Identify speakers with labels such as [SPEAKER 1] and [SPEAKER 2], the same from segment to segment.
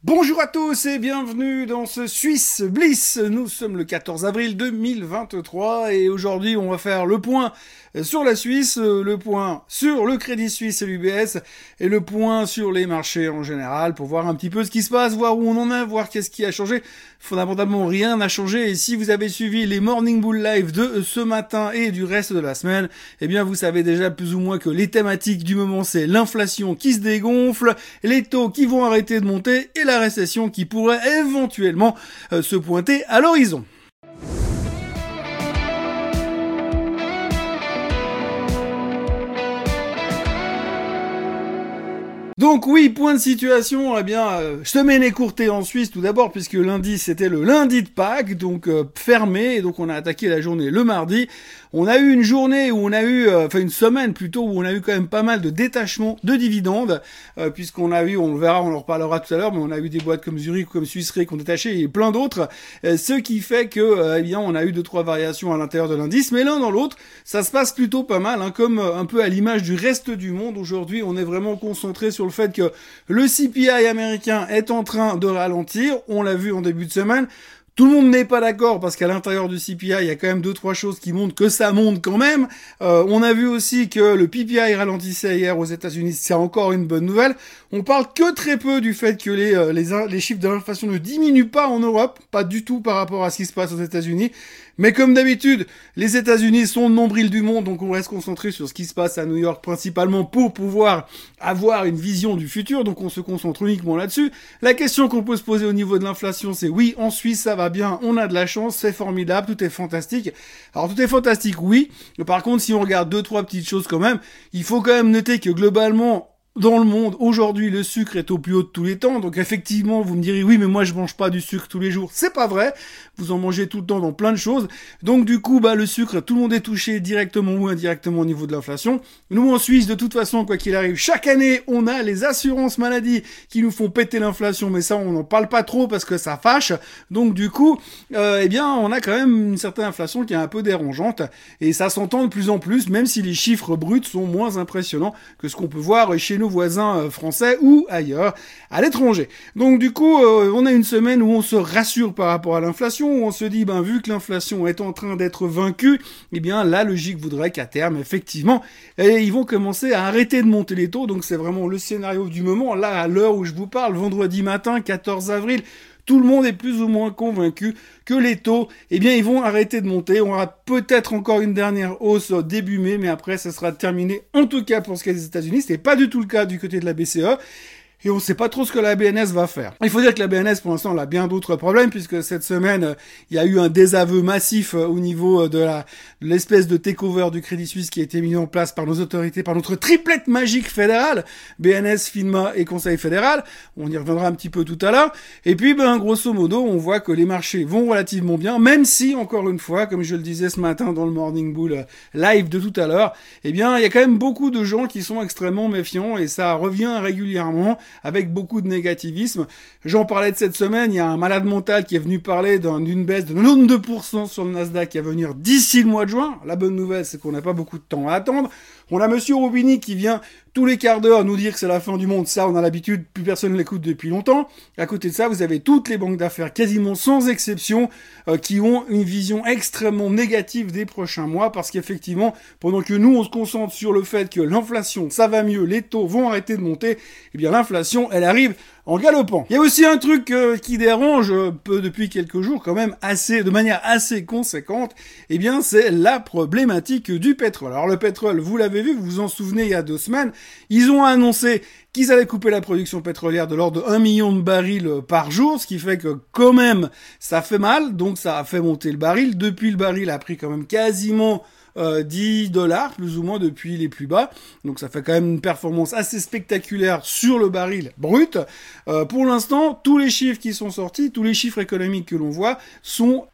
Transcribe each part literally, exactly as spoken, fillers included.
[SPEAKER 1] Bonjour à tous et bienvenue dans ce Swiss Bliss. Nous sommes le quatorze avril deux mille vingt-trois et aujourd'hui on va faire le point sur la Suisse, le point sur le Crédit Suisse et l'U B S et le point sur les marchés en général pour voir un petit peu ce qui se passe, voir où on en est, voir qu'est-ce qui a changé. Fondamentalement rien n'a changé et si vous avez suivi les Morning Bull Live de ce matin et du reste de la semaine, eh bien vous savez déjà plus ou moins que les thématiques du moment c'est l'inflation qui se dégonfle, les taux qui vont arrêter de monter et la récession qui pourrait éventuellement euh, se pointer à l'horizon. Donc oui, point de situation, eh bien, euh, semaine écourtée en Suisse tout d'abord, puisque lundi c'était le lundi de Pâques, donc euh, fermé, et donc on a attaqué la journée le mardi. On a eu une journée où on a eu, euh, enfin une semaine plutôt, où on a eu quand même pas mal de détachements de dividendes, euh, puisqu'on a eu, on le verra, on en reparlera tout à l'heure, mais on a eu des boîtes comme Zurich, comme Swiss Re qui ont détaché, et plein d'autres, euh, ce qui fait que, euh, eh bien, on a eu deux trois variations à l'intérieur de l'indice, mais l'un dans l'autre, ça se passe plutôt pas mal, hein, comme euh, un peu à l'image du reste du monde. Aujourd'hui, on est vraiment concentré sur le fait que le C P I américain est en train de ralentir, on l'a vu en début de semaine. Tout le monde n'est pas d'accord parce qu'à l'intérieur du C P I, il y a quand même deux trois choses qui montrent que ça monte quand même. Euh, on a vu aussi que le P P I ralentissait hier aux États-Unis, c'est encore une bonne nouvelle. On parle que très peu du fait que les euh, les, les chiffres de l'inflation ne diminuent pas en Europe, pas du tout par rapport à ce qui se passe aux États-Unis. Mais comme d'habitude, les États-Unis sont le nombril du monde, donc on reste concentré sur ce qui se passe à New York principalement pour pouvoir avoir une vision du futur, donc on se concentre uniquement là-dessus. La question qu'on peut se poser au niveau de l'inflation, c'est oui, en Suisse ça va bien, on a de la chance, c'est formidable, tout est fantastique. Alors tout est fantastique, oui, mais par contre si on regarde deux, trois petites choses quand même, il faut quand même noter que globalement, dans le monde, aujourd'hui, le sucre est au plus haut de tous les temps. Donc effectivement, vous me direz, oui, mais moi, je mange pas du sucre tous les jours. C'est pas vrai. Vous en mangez tout le temps dans plein de choses. Donc du coup, bah, le sucre, tout le monde est touché directement ou indirectement au niveau de l'inflation. Nous, en Suisse, de toute façon, quoi qu'il arrive, chaque année, on a les assurances maladie qui nous font péter l'inflation. Mais ça, on n'en parle pas trop parce que ça fâche. Donc du coup, euh, eh bien, on a quand même une certaine inflation qui est un peu dérangeante. Et ça s'entend de plus en plus, même si les chiffres bruts sont moins impressionnants que ce qu'on peut voir chez nous nos voisins français ou ailleurs, à l'étranger. Donc du coup, euh, on a une semaine où on se rassure par rapport à l'inflation, où on se dit, ben vu que l'inflation est en train d'être vaincue, eh bien la logique voudrait qu'à terme, effectivement, eh, ils vont commencer à arrêter de monter les taux. Donc c'est vraiment le scénario du moment. Là, à l'heure où je vous parle, vendredi matin, quatorze avril, tout le monde est plus ou moins convaincu que les taux, eh bien, ils vont arrêter de monter. On aura peut-être encore une dernière hausse début mai, mais après, ça sera terminé. En tout cas, pour ce qui est des États-Unis, c'est pas du tout le cas du côté de la B C E. Et on sait pas trop ce que la B N S va faire. Il faut dire que la B N S, pour l'instant, elle a bien d'autres problèmes, puisque cette semaine, il y a eu un désaveu massif au niveau de la, de l'espèce de takeover du Crédit Suisse qui a été mis en place par nos autorités, par notre triplette magique fédérale, B N S, FINMA et Conseil fédéral. On y reviendra un petit peu tout à l'heure. Et puis, ben, grosso modo, on voit que les marchés vont relativement bien, même si, encore une fois, comme je le disais ce matin dans le Morning Bull live de tout à l'heure, eh bien, il y a quand même beaucoup de gens qui sont extrêmement méfiants et ça revient régulièrement avec beaucoup de négativisme. J'en parlais de cette semaine, il y a un malade mental qui est venu parler d'une baisse de quatre-vingt-deux pour cent sur le Nasdaq qui va venir d'ici le mois de juin. La bonne nouvelle, c'est qu'on n'a pas beaucoup de temps à attendre. On a Monsieur Roubini qui vient tous les quarts d'heure nous dire que c'est la fin du monde. Ça, on a l'habitude, plus personne ne l'écoute depuis longtemps. À côté de ça, vous avez toutes les banques d'affaires, quasiment sans exception, euh, qui ont une vision extrêmement négative des prochains mois, parce qu'effectivement, pendant que nous, on se concentre sur le fait que l'inflation, ça va mieux, les taux vont arrêter de monter, eh bien l'inflation, elle arrive en galopant. Il y a aussi un truc euh, qui dérange euh, peu depuis quelques jours, quand même assez, de manière assez conséquente, eh bien c'est la problématique du pétrole. Alors le pétrole, vous l'avez vu, vous vous en souvenez il y a deux semaines, ils ont annoncé qu'ils allaient couper la production pétrolière de l'ordre de un million de barils par jour, ce qui fait que quand même ça fait mal, donc ça a fait monter le baril. Depuis, le baril a pris quand même quasiment Euh, dix dollars plus ou moins depuis les plus bas, donc ça fait quand même une performance assez spectaculaire sur le baril brut. Euh, pour l'instant, tous les chiffres qui sont sortis, tous les chiffres économiques que l'on voit sont pas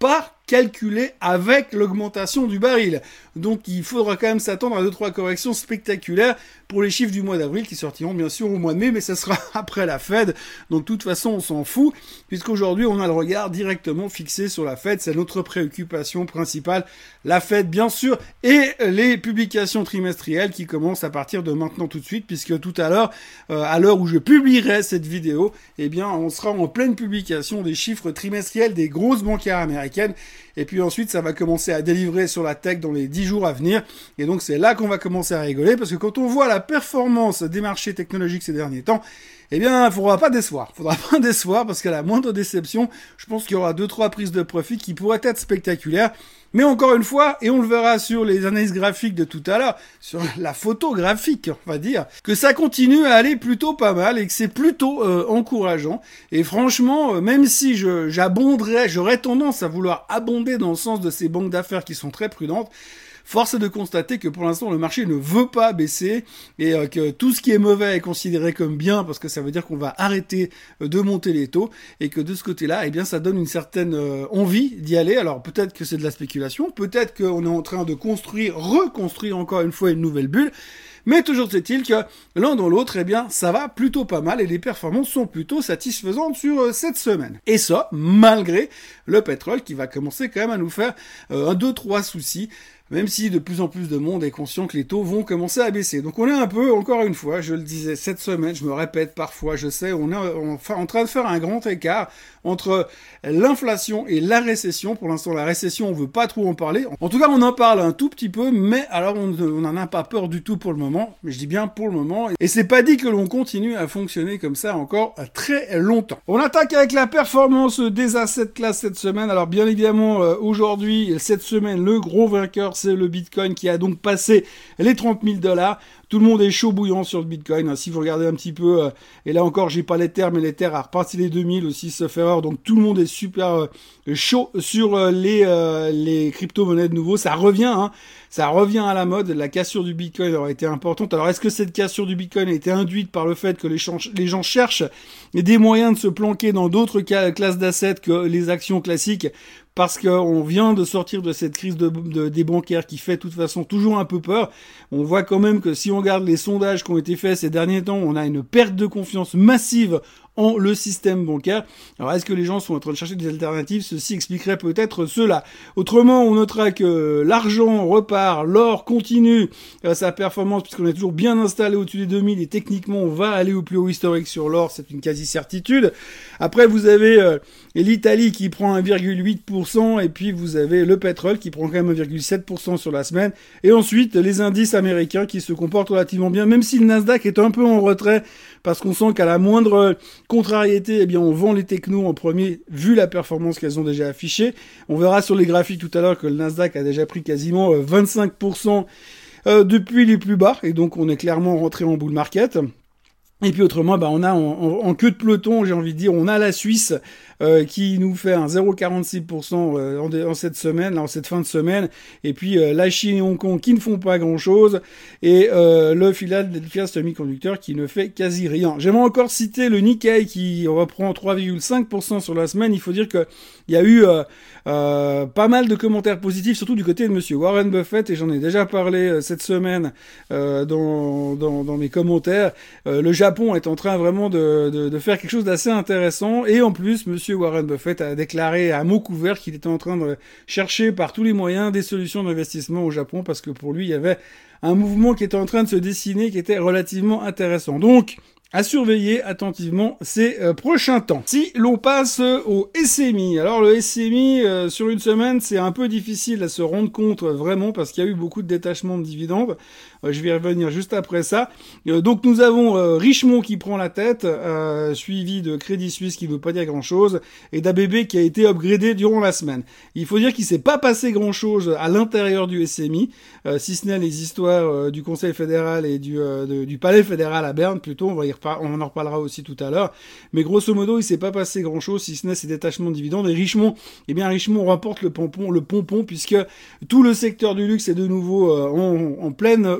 [SPEAKER 1] calculé avec l'augmentation du baril. Donc il faudra quand même s'attendre à deux trois corrections spectaculaires pour les chiffres du mois d'avril qui sortiront bien sûr au mois de mai, mais ça sera après la Fed. Donc de toute façon on s'en fout, puisqu'aujourd'hui on a le regard directement fixé sur la Fed, c'est notre préoccupation principale. La Fed bien sûr, et les publications trimestrielles qui commencent à partir de maintenant tout de suite, puisque tout à l'heure, euh, à l'heure où je publierai cette vidéo, eh bien on sera en pleine publication des chiffres trimestriels des grosses bancaires américaines. Et puis ensuite, ça va commencer à délivrer sur la tech dans les dix jours à venir. Et donc, c'est là qu'on va commencer à rigoler, parce que quand on voit la performance des marchés technologiques ces derniers temps, eh bien, il faudra pas décevoir. Faudra pas décevoir, parce qu'à la moindre déception, je pense qu'il y aura deux, trois prises de profit qui pourraient être spectaculaires. Mais encore une fois, et on le verra sur les analyses graphiques de tout à l'heure, sur la photo graphique, on va dire, que ça continue à aller plutôt pas mal et que c'est plutôt euh, encourageant. Et franchement, euh, même si je j'abonderais, j'aurais tendance à vouloir abonder dans le sens de ces banques d'affaires qui sont très prudentes, force est de constater que pour l'instant le marché ne veut pas baisser et euh, que tout ce qui est mauvais est considéré comme bien, parce que ça veut dire qu'on va arrêter euh, de monter les taux, et que de ce côté-là, eh bien ça donne une certaine euh, envie d'y aller. Alors peut-être que c'est de la spéculation, peut-être qu'on est en train de construire, reconstruire encore une fois une nouvelle bulle, mais toujours est-il que l'un dans l'autre, eh bien, ça va plutôt pas mal et les performances sont plutôt satisfaisantes sur euh, cette semaine. Et ça, malgré le pétrole qui va commencer quand même à nous faire euh, un, deux, trois soucis, même si de plus en plus de monde est conscient que les taux vont commencer à baisser. Donc on est un peu, encore une fois, je le disais cette semaine, je me répète parfois, je sais, on est en, en train de faire un grand écart entre l'inflation et la récession. Pour l'instant, la récession, on veut pas trop en parler. En tout cas, on en parle un tout petit peu, mais alors on n'en a pas peur du tout pour le moment. Mais je dis bien pour le moment. Et c'est pas dit que l'on continue à fonctionner comme ça encore très longtemps. On attaque avec la performance des assets class cette semaine. Alors bien évidemment, euh, aujourd'hui, cette semaine, le gros vainqueur, c'est le Bitcoin qui a donc passé les trente mille dollars. Tout le monde est chaud bouillant sur le Bitcoin. Si vous regardez un petit peu, euh, et là encore, j'ai pas l'Ether, mais l'Ether a reparti les deux mille aussi, sauf erreur. Donc tout le monde est super euh, chaud sur euh, les euh, les crypto-monnaies de nouveau. Ça revient, hein. Ça revient à la mode. La cassure du Bitcoin aurait été importante. Alors est-ce que cette cassure du Bitcoin a été induite par le fait que les, ch- les gens cherchent des moyens de se planquer dans d'autres ca- classes d'assets que les actions classiques? Parce qu'on vient de sortir de cette crise de, de, des bancaires qui fait de toute façon toujours un peu peur. On voit quand même que si on regarde les sondages qui ont été faits ces derniers temps, on a une perte de confiance massive en le système bancaire. Alors est-ce que les gens sont en train de chercher des alternatives? Ceci expliquerait peut-être cela. Autrement, on notera que l'argent repart, l'or continue euh, sa performance puisqu'on est toujours bien installé au-dessus des deux mille et techniquement on va aller au plus haut historique sur l'or, c'est une quasi-certitude. Après vous avez euh, l'Italie qui prend un virgule huit pour cent et puis vous avez le pétrole qui prend quand même un virgule sept pour cent sur la semaine. Et ensuite les indices américains qui se comportent relativement bien, même si le Nasdaq est un peu en retrait parce qu'on sent qu'à la moindre contrariété, eh bien, on vend les technos en premier, vu la performance qu'elles ont déjà affichée. On verra sur les graphiques tout à l'heure que le Nasdaq a déjà pris quasiment vingt-cinq pour cent depuis les plus bas, et donc on est clairement rentré en bull market. Et puis autrement, bah on a en, en, en queue de peloton, j'ai envie de dire, on a la Suisse euh, qui nous fait un zéro virgule quarante-six pour cent euh, en, en cette semaine, là, en cette fin de semaine, et puis euh, la Chine et Hong Kong qui ne font pas grand-chose, et euh, le Philadelphia Semiconductor qui ne fait quasi rien. J'aimerais encore citer le Nikkei qui reprend trois virgule cinq pour cent sur la semaine. Il faut dire que il y a eu euh, euh, pas mal de commentaires positifs, surtout du côté de Monsieur Warren Buffett, et j'en ai déjà parlé euh, cette semaine euh, dans, dans, dans mes commentaires. Euh, le Japon est en train vraiment de, de, de faire quelque chose d'assez intéressant, et en plus, Monsieur Warren Buffett a déclaré à mots couverts qu'il était en train de chercher par tous les moyens des solutions d'investissement au Japon, parce que pour lui, il y avait un mouvement qui était en train de se dessiner, qui était relativement intéressant. Donc, à surveiller attentivement ces euh, prochains temps. Si l'on passe euh, au S M I, alors le S M I euh, sur une semaine, c'est un peu difficile à se rendre compte euh, vraiment parce qu'il y a eu beaucoup de détachements de dividendes. Euh, je vais y revenir juste après ça. Euh, donc nous avons euh, Richemont qui prend la tête, euh, suivi de Crédit Suisse qui ne veut pas dire grand-chose, et d'A B B qui a été upgradé durant la semaine. Il faut dire qu'il s'est pas passé grand-chose à l'intérieur du S M I, euh, si ce n'est les histoires euh, du Conseil fédéral et du, euh, de, du Palais fédéral à Berne, plutôt, on va y on en reparlera aussi tout à l'heure, mais grosso modo il s'est pas passé grand chose si ce n'est ces détachements de dividendes. Et Richemont, eh bien Richemont remporte le pompon, le pompon puisque tout le secteur du luxe est de nouveau euh, en, en pleine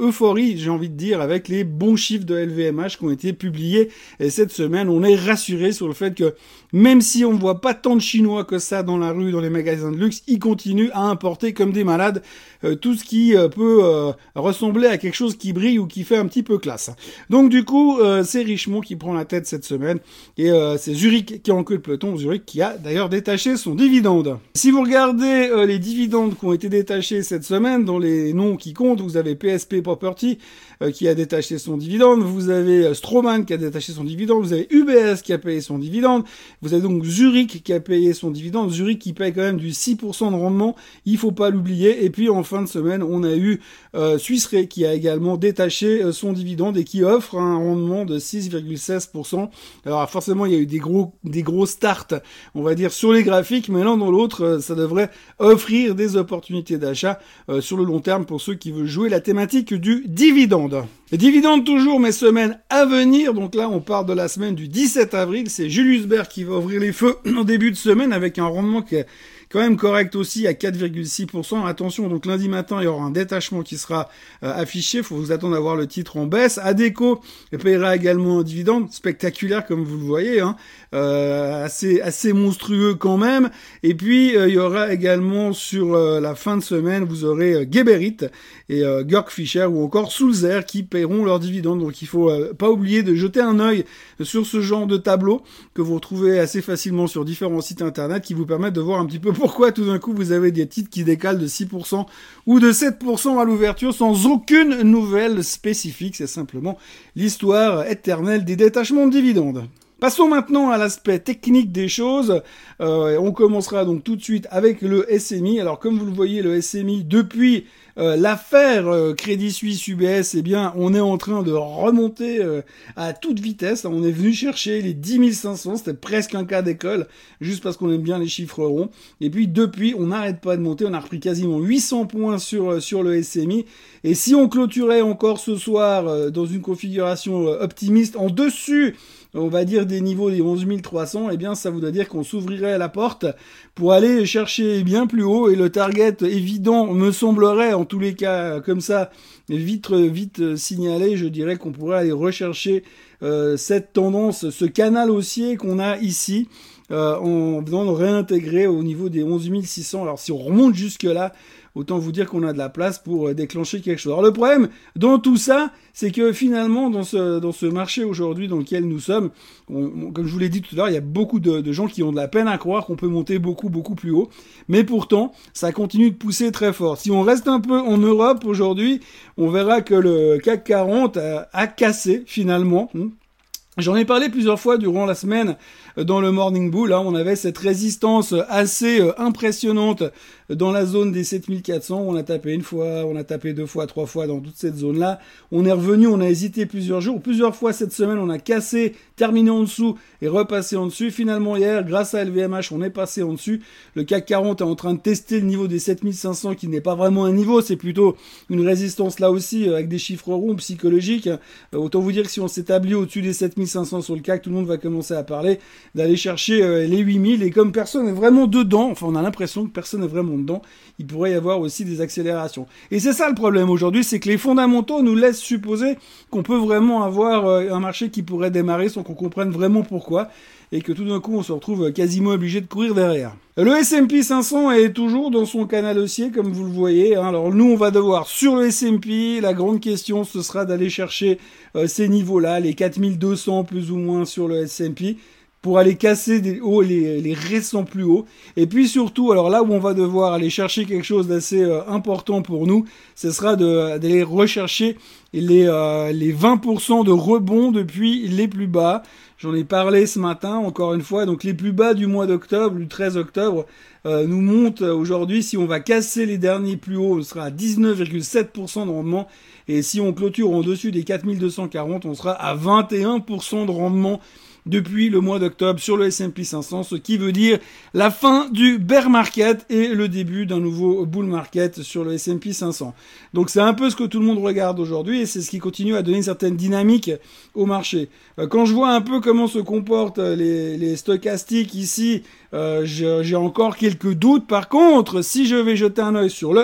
[SPEAKER 1] euphorie, j'ai envie de dire, avec les bons chiffres de L V M H qui ont été publiés. Et cette semaine, on est rassuré sur le fait que même si on ne voit pas tant de Chinois que ça dans la rue, dans les magasins de luxe, ils continuent à importer comme des malades euh, tout ce qui euh, peut euh, ressembler à quelque chose qui brille ou qui fait un petit peu classe. Donc du coup, euh, c'est Richemont qui prend la tête cette semaine et euh, c'est Zurich qui est en queue de peloton. Zurich qui a d'ailleurs détaché son dividende. Si vous regardez euh, les dividendes qui ont été détachés cette semaine, dans les noms qui comptent, vous avez P S P Property euh, qui a détaché son dividende, vous avez euh, Straumann qui a détaché son dividende, vous avez U B S qui a payé son dividende, vous avez donc Zurich qui a payé son dividende, Zurich qui paye quand même du six pour cent de rendement, il faut pas l'oublier. Et puis en fin de semaine, on a eu euh, Swiss Re qui a également détaché euh, son dividende et qui offre un rendement de six virgule seize pour cent. Alors forcément, il y a eu des gros des gros starts, on va dire, sur les graphiques, mais l'un dans l'autre, euh, ça devrait offrir des opportunités d'achat euh, sur le long terme pour ceux qui veulent jouer la thématique du dividende. Les dividendes toujours, mes semaines à venir. Donc là, on part de la semaine du dix-sept avril. C'est Julius Baer qui va ouvrir les feux en début de semaine avec un rendement qui est quand même correct aussi à quatre virgule six pour cent. Attention, donc lundi matin, il y aura un détachement qui sera euh, affiché. Il faut vous attendre à voir le titre en baisse. Adecco paiera également un dividende spectaculaire, comme vous le voyez, hein, euh, assez assez monstrueux quand même. Et puis, euh, il y aura également sur euh, la fin de semaine, vous aurez euh, Geberit et euh, Georg Fischer ou encore Sulzer qui paieront leurs dividendes. Donc, il faut euh, pas oublier de jeter un œil sur ce genre de tableau que vous retrouvez assez facilement sur différents sites internet qui vous permettent de voir un petit peu pourquoi tout d'un coup vous avez des titres qui décalent de six pour cent ou de sept pour cent à l'ouverture sans aucune nouvelle spécifique. C'est simplement l'histoire éternelle des détachements de dividendes. Passons maintenant à l'aspect technique des choses. Euh, on commencera donc tout de suite avec le S M I. Alors comme vous le voyez, le S M I, depuis euh, l'affaire euh, Crédit Suisse U B S, eh bien, on est en train de remonter euh, à toute vitesse. On est venu chercher les dix mille cinq cents, c'était presque un cas d'école, juste parce qu'on aime bien les chiffres ronds. Et puis depuis, on n'arrête pas de monter. On a repris quasiment huit cents points sur euh, sur le S M I. Et si on clôturait encore ce soir euh, dans une configuration euh, optimiste en dessus, on va dire des niveaux des onze mille trois cents, eh bien ça voudrait dire qu'on s'ouvrirait la porte pour aller chercher bien plus haut, et le target évident me semblerait, en tous les cas comme ça, vite vite signalé, je dirais qu'on pourrait aller rechercher euh, cette tendance, ce canal haussier qu'on a ici, euh, en venant de réintégrer au niveau des onze mille six cents. Alors si on remonte jusque là, autant vous dire qu'on a de la place pour déclencher quelque chose. Alors le problème dans tout ça, c'est que finalement, dans ce dans ce marché aujourd'hui dans lequel nous sommes, on, on, comme je vous l'ai dit tout à l'heure, il y a beaucoup de, de gens qui ont de la peine à croire qu'on peut monter beaucoup, beaucoup plus haut. Mais pourtant, ça continue de pousser très fort. Si on reste un peu en Europe aujourd'hui, on verra que le C A C quarante a, a cassé finalement. J'en ai parlé plusieurs fois durant la semaine dans le Morning Bull. Là, on avait cette résistance assez impressionnante dans la zone des sept mille quatre cents. On a tapé une fois, on a tapé deux fois, trois fois dans toute cette zone-là. On est revenu, on a hésité plusieurs jours. Plusieurs fois cette semaine, on a cassé, terminé en dessous et repassé en dessus. Finalement, hier, grâce à L V M H, on est passé en dessus. Le C A C quarante est en train de tester le niveau des sept mille cinq cents, qui n'est pas vraiment un niveau, c'est plutôt une résistance là aussi, avec des chiffres ronds psychologiques. Autant vous dire que si on s'établit au-dessus des sept mille cinq cents sur le C A C, tout le monde va commencer à parler d'aller chercher euh, les huit mille, et comme personne n'est vraiment dedans, enfin on a l'impression que personne n'est vraiment dedans, il pourrait y avoir aussi des accélérations. Et c'est ça le problème aujourd'hui, c'est que les fondamentaux nous laissent supposer qu'on peut vraiment avoir euh, un marché qui pourrait démarrer sans qu'on comprenne vraiment pourquoi, et que tout d'un coup on se retrouve quasiment obligé de courir derrière. Le S and P cinq cents est toujours dans son canal haussier, comme vous le voyez, hein. Alors nous on va devoir, sur le S and P, la grande question ce sera d'aller chercher euh, ces niveaux-là, les quatre mille deux cents plus ou moins sur le S and P, pour aller casser des hauts, les, les récents plus hauts. Et puis surtout, alors là où on va devoir aller chercher quelque chose d'assez euh, important pour nous, ce sera de, d'aller rechercher les, euh, les vingt pour cent de rebond depuis les plus bas. J'en ai parlé ce matin, encore une fois. Donc les plus bas du mois d'octobre, du treize octobre, euh, nous montent aujourd'hui. Si on va casser les derniers plus hauts, on sera à dix-neuf virgule sept pour cent de rendement. Et si on clôture en dessus des quatre mille deux cent quarante, on sera à vingt et un pour cent de rendement depuis le mois d'octobre sur le S and P cinq cents, ce qui veut dire la fin du bear market et le début d'un nouveau bull market sur le S and P cinq cents. Donc c'est un peu ce que tout le monde regarde aujourd'hui, et c'est ce qui continue à donner une certaine dynamique au marché. Quand je vois un peu comment se comportent les, les stochastiques ici, euh, j'ai encore quelques doutes. Par contre, si je vais jeter un œil sur le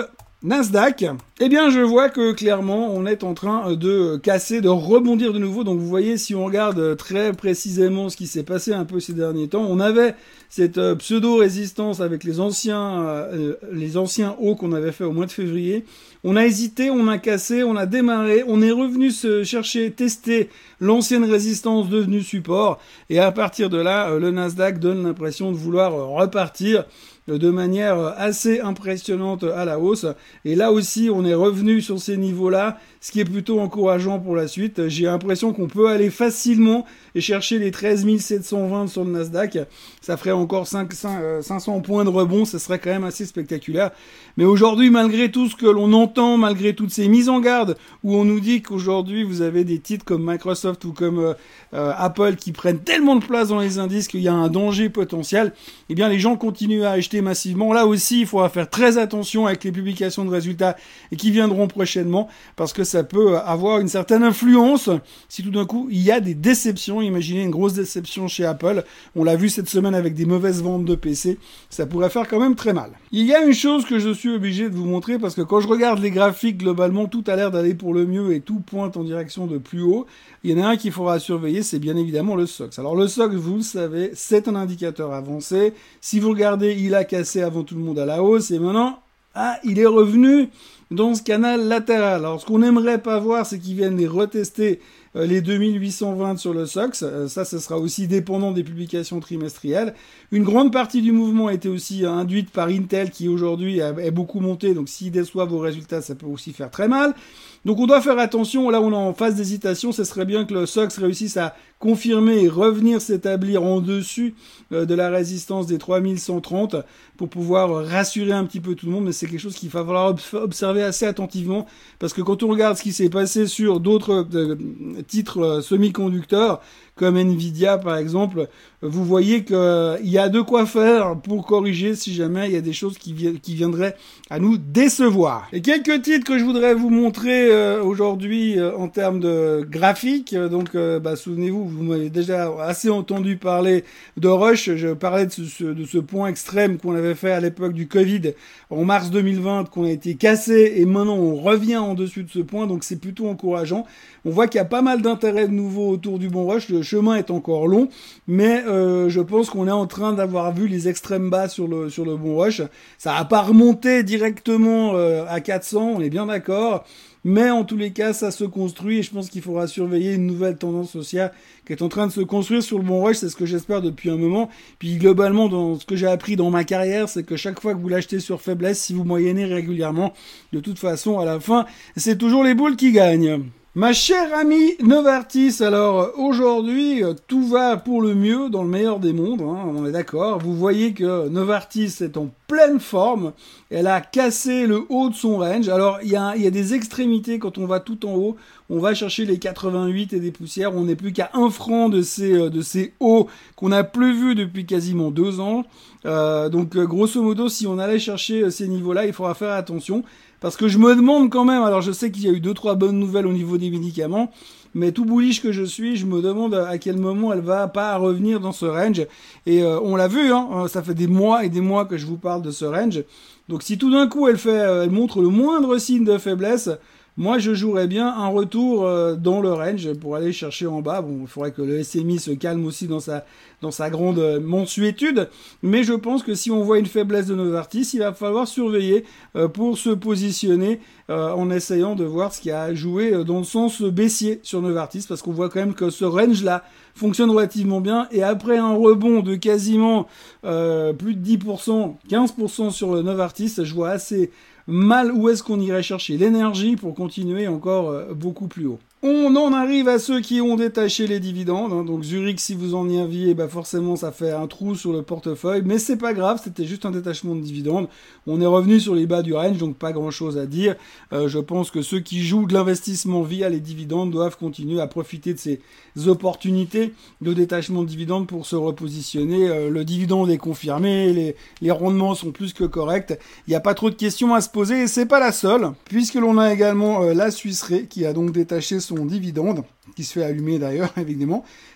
[SPEAKER 1] Nasdaq, eh bien je vois que clairement on est en train de casser, de rebondir de nouveau. Donc vous voyez, si on regarde très précisément ce qui s'est passé un peu ces derniers temps, on avait cette euh, pseudo-résistance avec les anciens, euh, les anciens hauts qu'on avait fait au mois de février. On a hésité, on a cassé, on a démarré, on est revenu se chercher, tester l'ancienne résistance devenue support. Et à partir de là, euh, le Nasdaq donne l'impression de vouloir euh, repartir de manière assez impressionnante à la hausse. Et là aussi, on est revenu sur ces niveaux-là, ce qui est plutôt encourageant pour la suite. J'ai l'impression qu'on peut aller facilement et chercher les treize mille sept cent vingt sur le Nasdaq. Ça ferait encore cinq cents points de rebond, ça serait quand même assez spectaculaire. Mais aujourd'hui, malgré tout ce que l'on entend, malgré toutes ces mises en garde, où on nous dit qu'aujourd'hui, vous avez des titres comme Microsoft ou comme euh, euh, Apple qui prennent tellement de place dans les indices qu'il y a un danger potentiel, eh bien les gens continuent à acheter massivement. Là aussi, il faudra faire très attention avec les publications de résultats et qui viendront prochainement, parce que ça peut avoir une certaine influence si tout d'un coup il y a des déceptions. Imaginez une grosse déception chez Apple, on l'a vu cette semaine avec des mauvaises ventes de P C, ça pourrait faire quand même très mal. Il y a une chose que je suis obligé de vous montrer, parce que quand je regarde les graphiques, globalement tout a l'air d'aller pour le mieux et tout pointe en direction de plus haut. Il y en a un qu'il faudra surveiller, c'est bien évidemment le S O X. Alors le S O X, vous le savez, c'est un indicateur avancé. Si vous regardez, il a cassé avant tout le monde à la hausse, et maintenant, ah, il est revenu dans ce canal latéral. Alors ce qu'on n'aimerait pas voir, c'est qu'ils viennent les retester euh, les deux mille huit cent vingt sur le S O X. Euh, ça, ce sera aussi dépendant des publications trimestrielles. Une grande partie du mouvement a été aussi induite par Intel, qui aujourd'hui est beaucoup monté. Donc s'il déçoit vos résultats, ça peut aussi faire très mal. Donc on doit faire attention, là on est en phase d'hésitation, ce serait bien que le S O X réussisse à confirmer et revenir s'établir en dessus euh, de la résistance des trois mille cent trente pour pouvoir rassurer un petit peu tout le monde, mais c'est quelque chose qu'il va falloir observer assez attentivement, parce que quand on regarde ce qui s'est passé sur d'autres euh, titres euh, semi-conducteurs, comme Nvidia par exemple, vous voyez qu'il euh, y a de quoi faire pour corriger si jamais il y a des choses qui, vi qui viendraient à nous décevoir. Et quelques titres que je voudrais vous montrer euh, aujourd'hui euh, en termes de graphique. Donc euh, bah, souvenez-vous, vous m'avez déjà assez entendu parler de Rush. Je parlais de ce, de ce point extrême qu'on avait fait à l'époque du Covid en mars deux mille vingt, qu'on a été cassé, et maintenant on revient en dessus de ce point, donc c'est plutôt encourageant. On voit qu'il y a pas mal d'intérêt de nouveau autour du bon Rush. Le chemin est encore long, mais euh, je pense qu'on est en train d'avoir vu les extrêmes bas sur le sur le bon Rush. Ça n'a pas remonté directement euh, à quatre cents, on est bien d'accord, mais en tous les cas ça se construit, et je pense qu'il faudra surveiller une nouvelle tendance haussière qui est en train de se construire sur le bon Rush. C'est ce que j'espère depuis un moment. Puis globalement, dans ce que j'ai appris dans ma carrière, c'est que chaque fois que vous l'achetez sur faiblesse, si vous moyennez régulièrement, de toute façon à la fin c'est toujours les boules qui gagnent. Ma chère amie Novartis, alors aujourd'hui tout va pour le mieux dans le meilleur des mondes, hein, on est d'accord. Vous voyez que Novartis est en pleine forme, elle a cassé le haut de son range. Alors il y a, il y a des extrémités quand on va tout en haut, on va chercher les quatre-vingt-huit et des poussières, on n'est plus qu'à un franc de ces, de ces hauts qu'on n'a plus vus depuis quasiment deux ans. Euh, donc grosso modo, si on allait chercher ces niveaux-là, il faudra faire attention. Parce que je me demande quand même, alors je sais qu'il y a eu deux trois bonnes nouvelles au niveau des médicaments, mais tout bullish que je suis, je me demande à quel moment elle va pas revenir dans ce range. Et euh, on l'a vu, hein, ça fait des mois et des mois que je vous parle de ce range. Donc si tout d'un coup elle fait, elle montre le moindre signe de faiblesse, moi je jouerais bien un retour euh, dans le range pour aller chercher en bas. Bon, il faudrait que le S M I se calme aussi dans sa dans sa grande euh, mensuétude, mais je pense que si on voit une faiblesse de Novartis, il va falloir surveiller euh, pour se positionner euh, en essayant de voir ce qui a joué euh, dans le sens baissier sur Novartis, parce qu'on voit quand même que ce range-là fonctionne relativement bien, et après un rebond de quasiment euh, plus de dix pour cent, quinze pour cent sur le Novartis, je vois assez mal où est-ce qu'on irait chercher l'énergie pour continuer encore euh, beaucoup plus haut. On en arrive à ceux qui ont détaché les dividendes, hein. Donc Zurich, si vous en y aviez, bah forcément ça fait un trou sur le portefeuille, mais c'est pas grave, c'était juste un détachement de dividendes. On est revenu sur les bas du range, donc pas grand chose à dire. Euh, je pense que ceux qui jouent de l'investissement via les dividendes doivent continuer à profiter de ces opportunités de détachement de dividendes pour se repositionner. Euh, le dividende est confirmé, les, les rendements sont plus que corrects, il n'y a pas trop de questions à se poser, et c'est pas la seule, puisque l'on a également euh, la Suisse Re qui a donc détaché son dividende, qui se fait allumer d'ailleurs, évidemment.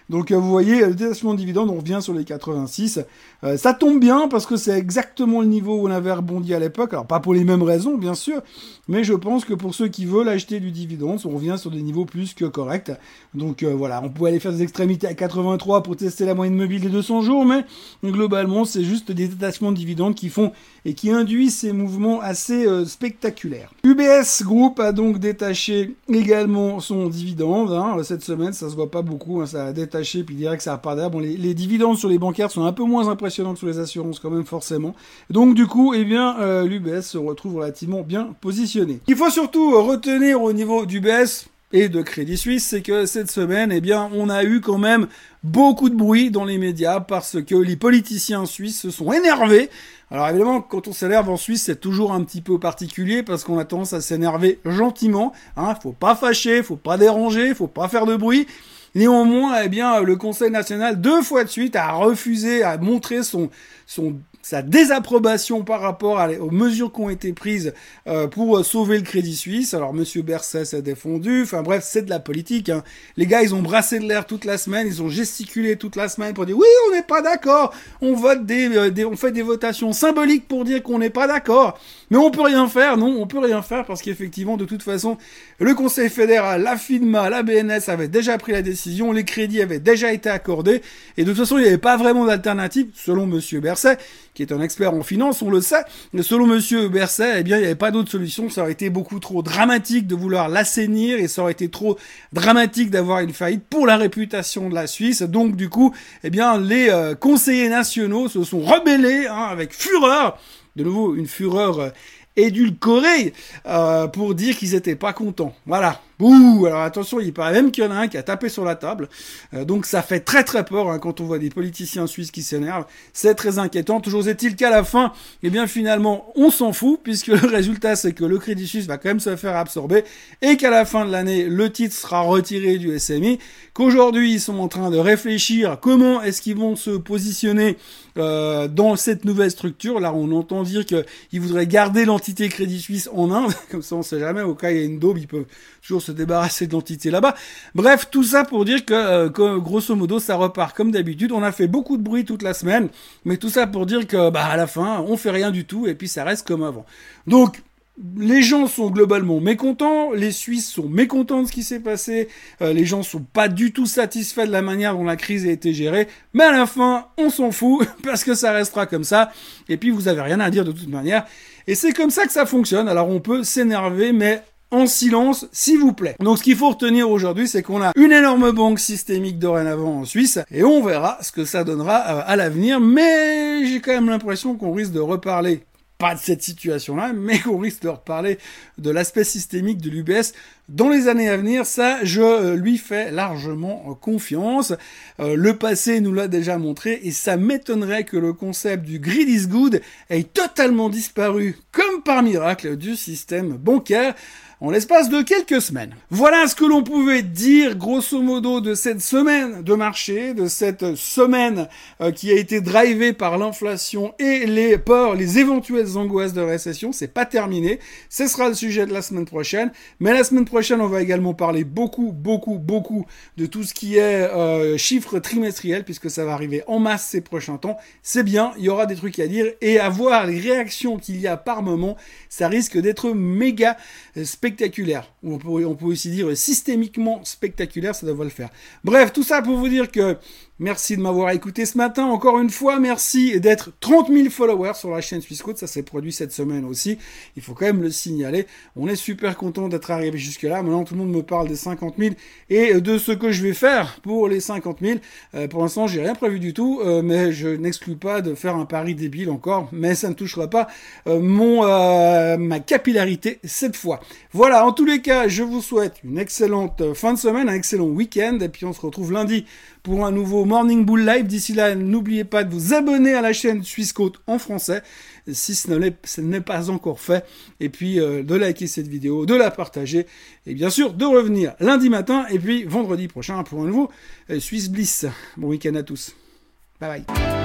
[SPEAKER 1] Donc euh, vous voyez, le détachement de dividendes, on revient sur les quatre-vingt-six. Euh, ça tombe bien parce que c'est exactement le niveau où on avait rebondi à l'époque. Alors pas pour les mêmes raisons, bien sûr, mais je pense que pour ceux qui veulent acheter du dividende, on revient sur des niveaux plus que corrects. Donc euh, voilà, on pouvait aller faire des extrémités à quatre-vingt-trois pour tester la moyenne mobile des deux cents jours, mais globalement, c'est juste des détachements de dividendes qui font et qui induisent ces mouvements assez euh, spectaculaires. U B S Group a donc détaché également son dividende. Hein. Cette semaine, ça se voit pas beaucoup, hein, ça a détaché puis direct ça repart derrière. Bon, les, les dividendes sur les bancaires sont un peu moins impressionnants que sur les assurances quand même forcément. Donc du coup, eh bien, euh, l'U B S se retrouve relativement bien positionné. Il faut surtout retenir au niveau d'U B S et de Crédit Suisse, c'est que cette semaine, eh bien, on a eu quand même beaucoup de bruit dans les médias parce que les politiciens suisses se sont énervés. Alors évidemment, quand on s'énerve en Suisse, c'est toujours un petit peu particulier parce qu'on a tendance à s'énerver gentiment. Hein, faut pas fâcher, faut pas déranger, faut pas faire de bruit. Néanmoins, eh bien, le Conseil national, deux fois de suite, a refusé, a montré son, son, sa désapprobation par rapport à, aux mesures qui ont été prises euh, pour sauver le Crédit Suisse. Alors, Monsieur Berset s'est défendu. Enfin bref, c'est de la politique. Hein. Les gars, ils ont brassé de l'air toute la semaine, ils ont gesticulé toute la semaine pour dire oui, on n'est pas d'accord. On vote des, euh, des, on fait des votations symboliques pour dire qu'on n'est pas d'accord. Mais on peut rien faire. Non, on peut rien faire parce qu'effectivement, de toute façon, le Conseil fédéral, la FINMA, la B N S avaient déjà pris la décision, les crédits avaient déjà été accordés, et de toute façon, il n'y avait pas vraiment d'alternative, selon Monsieur Berset, qui est un expert en finance, on le sait. Mais selon Monsieur Berset, eh bien, il n'y avait pas d'autre solution. Ça aurait été beaucoup trop dramatique de vouloir l'assainir, et ça aurait été trop dramatique d'avoir une faillite pour la réputation de la Suisse. Donc, du coup, eh bien, les euh, conseillers nationaux se sont rebellés, hein, avec fureur. De nouveau, une fureur euh, édulcorée euh, pour dire qu'ils étaient pas contents. Voilà. Bouh! Alors attention, il paraît même qu'il y en a un qui a tapé sur la table. Euh, donc ça fait très très peur hein, quand on voit des politiciens suisses qui s'énervent. C'est très inquiétant. Toujours est-il qu'à la fin, eh bien finalement, on s'en fout puisque le résultat c'est que le Crédit Suisse va quand même se faire absorber et qu'à la fin de l'année, le titre sera retiré du S M I. Qu'aujourd'hui, ils sont en train de réfléchir comment est-ce qu'ils vont se positionner euh, dans cette nouvelle structure. Là, on entend dire qu'ils voudraient garder l'entité Crédit Suisse en Inde. Comme ça, on sait jamais. Au cas où il y a une daube, ils peuvent toujours se débarrasser de l'entité là-bas. Bref, tout ça pour dire que, euh, que grosso modo, ça repart comme d'habitude. On a fait beaucoup de bruit toute la semaine, mais tout ça pour dire que, bah, à la fin, on fait rien du tout et puis ça reste comme avant. Donc, les gens sont globalement mécontents, les Suisses sont mécontents de ce qui s'est passé, euh, les gens sont pas du tout satisfaits de la manière dont la crise a été gérée, mais à la fin, on s'en fout, parce que ça restera comme ça, et puis vous avez rien à dire de toute manière, et c'est comme ça que ça fonctionne. Alors on peut s'énerver, mais en silence, s'il vous plaît. Donc ce qu'il faut retenir aujourd'hui, c'est qu'on a une énorme banque systémique dorénavant en Suisse, et on verra ce que ça donnera euh, à l'avenir, mais j'ai quand même l'impression qu'on risque de reparler pas de cette situation-là, mais qu'on risque de reparler de l'aspect systémique de l'U B S dans les années à venir. Ça, je lui fais largement confiance. Euh, le passé nous l'a déjà montré, et ça m'étonnerait que le concept du greed is good ait totalement disparu, comme par miracle, du système bancaire en l'espace de quelques semaines. Voilà ce que l'on pouvait dire grosso modo de cette semaine de marché, de cette semaine euh, qui a été drivée par l'inflation et les peurs, les éventuelles angoisses de récession. C'est pas terminé, ce sera le sujet de la semaine prochaine, mais la semaine prochaine on va également parler beaucoup, beaucoup, beaucoup de tout ce qui est euh, chiffres trimestriels, puisque ça va arriver en masse ces prochains temps. C'est bien, il y aura des trucs à dire, et à voir les réactions qu'il y a par moment, ça risque d'être méga spectaculaire. spectaculaire. On peut, on peut aussi dire systémiquement spectaculaire, ça devrait le faire. Bref, tout ça pour vous dire que merci de m'avoir écouté ce matin. Encore une fois, merci d'être trente mille followers sur la chaîne Swissquote. Ça s'est produit cette semaine aussi. Il faut quand même le signaler. On est super content d'être arrivé jusque-là. Maintenant, tout le monde me parle des cinquante mille et de ce que je vais faire pour les cinquante mille. Euh, pour l'instant, j'ai rien prévu du tout, euh, mais je n'exclus pas de faire un pari débile encore. Mais ça ne touchera pas euh, mon euh, ma capillarité cette fois. Voilà, en tous les cas, je vous souhaite une excellente fin de semaine, un excellent week-end, et puis on se retrouve lundi pour un nouveau Morning Bull Live. D'ici là, n'oubliez pas de vous abonner à la chaîne Swissquote en français, si ce n'est pas encore fait, et puis euh, de liker cette vidéo, de la partager, et bien sûr de revenir lundi matin, et puis vendredi prochain pour un nouveau euh, Swiss Bliss. Bon week-end à tous. Bye bye.